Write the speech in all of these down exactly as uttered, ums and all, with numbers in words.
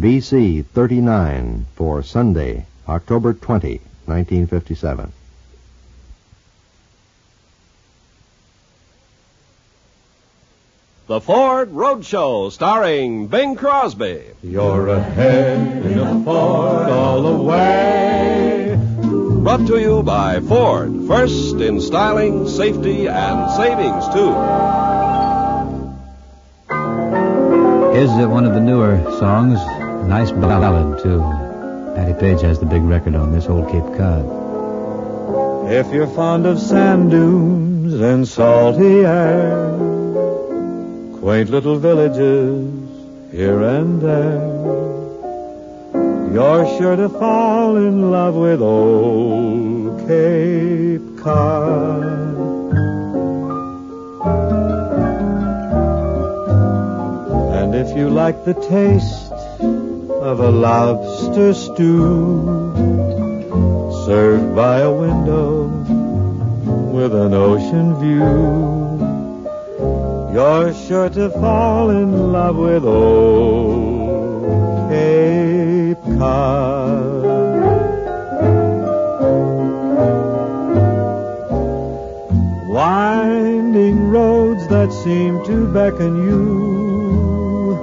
B C thirty-nine for Sunday, October twentieth, nineteen fifty-seven. The Ford Roadshow, starring Bing Crosby. You're ahead in a Ford all the way. Brought to you by Ford, first in styling, safety, and savings, too. Here's uh, one of the newer songs. A nice ballad, too. Patty Page has the big record on this, Old Cape Cod. If you're fond of sand dunes and salty air, quaint little villages here and there, you're sure to fall in love with Old Cape Cod. And if you like the taste of a lobster stew served by a window with an ocean view, you're sure to fall in love with Old Cape Cod. Winding roads that seem to beckon you,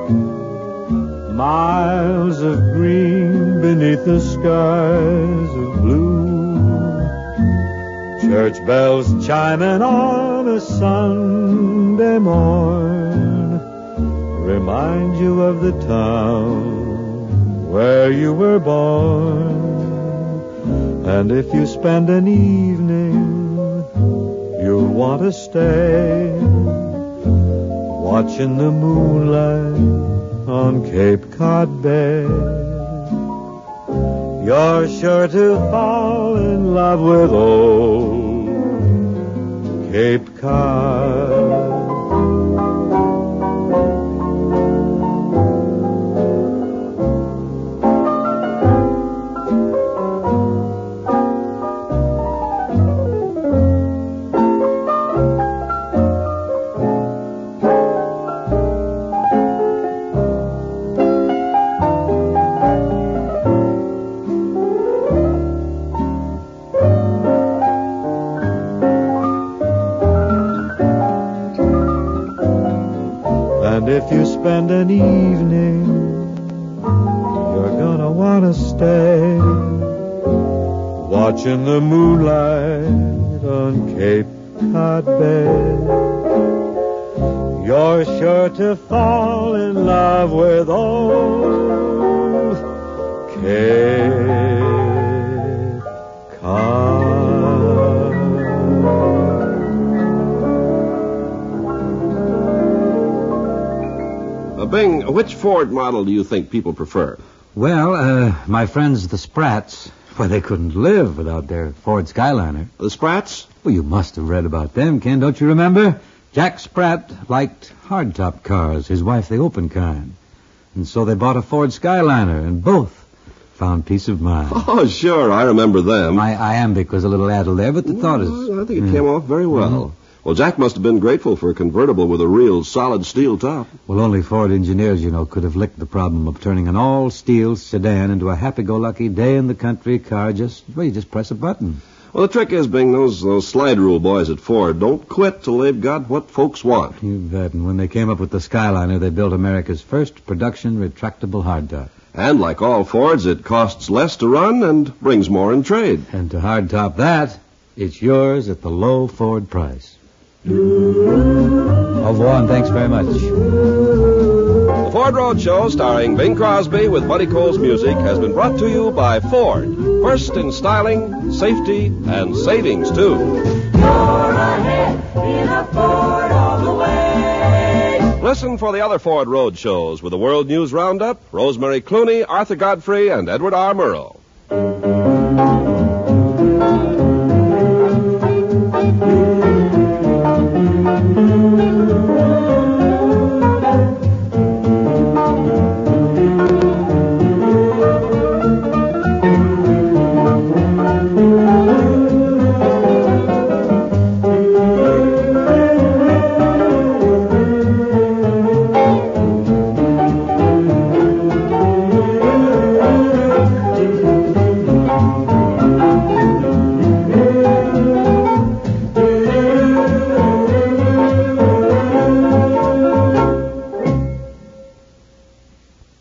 miles of green beneath the skies of blue, church bells chiming on a Sunday morn remind you of the town where you were born. And if you spend an evening, you'll want to stay watching the moonlight on Cape Cod Bay. You're sure to fall in love with Old Cape Cod. And if you spend an evening, you're gonna wanna stay watching the moonlight on Cape Cod Bay. You're sure to fall in love with Old Cape Cod. Bing, which Ford model do you think people prefer? Well, uh, my friends, the Spratts, well, they couldn't live without their Ford Skyliner. The Spratts? Well, you must have read about them, Ken, don't you remember? Jack Spratt liked hardtop cars, his wife the open kind. And so they bought a Ford Skyliner, and both found peace of mind. Oh, sure, I remember them. My iambic was a little addled there, but the well, thought is... I think it yeah. came off very well. Mm-hmm. Well, Jack must have been grateful for a convertible with a real solid steel top. Well, only Ford engineers, you know, could have licked the problem of turning an all-steel sedan into a happy-go-lucky day-in-the-country car. Just, well, you just press a button. Well, the trick is, Bing, those, those slide rule boys at Ford don't quit till they've got what folks want. You bet. And when they came up with the Skyliner, they built America's first production retractable hardtop. And like all Fords, it costs less to run and brings more in trade. And to hardtop that, it's yours at the low Ford price. Au revoir, and thanks very much. The Ford Roadshow, starring Bing Crosby with Buddy Cole's music, has been brought to you by Ford. First in styling, safety, and savings, too. You're ahead in a Ford all the way. Listen for the other Ford Roadshows with the World News Roundup, Rosemary Clooney, Arthur Godfrey, and Edward R. Murrow.